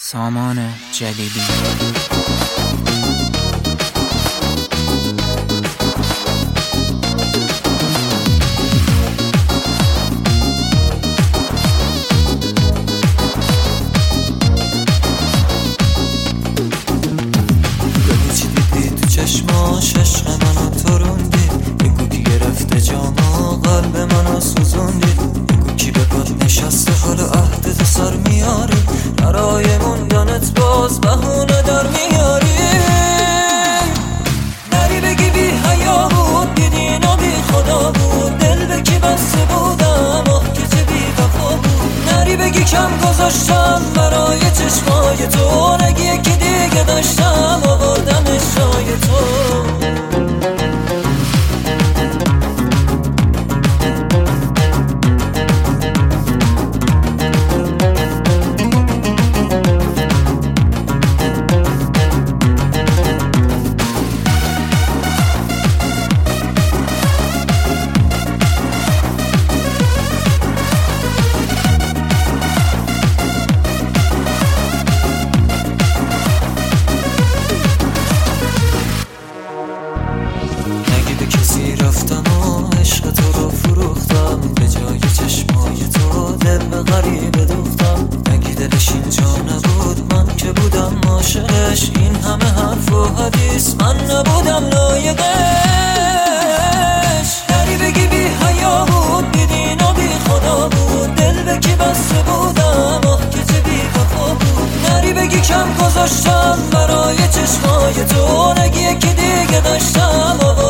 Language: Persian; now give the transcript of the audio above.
سامان جلیلی. چی دیدی تو چشماش عشق منو تروندی، بگو کی گرفته جاما قلب منو سوزوندی، بگو کی به پات نشسته حال عهدتو سر میاری، برای موندنت باز بهونه در میاری. نری بگی بی حیا بود، بی دین و بی خدا بود، دل به کی بسته بودم آخ که چه بی وفا بود. نری بگی کم گذاشتم برای چشمای تو، نگی یکی دیگه داشتم آوردمش جای تو. کسی رفتم و عشق تو رو فروختم، به جای چشمای تو دل به غریبه دوختم. نگی دلش اینجا نبود، من که بودم عاشقش، این همه حرف و حدیث من نبودم لایقش. نری بگی بی حیا بود، بی دین و بی خدا بود، دل به کی بسته بودم آخ که چه بی وفا بود. نری بگی کم گذاشتم برای چشمای تو، نگی یکی دیگه داشتم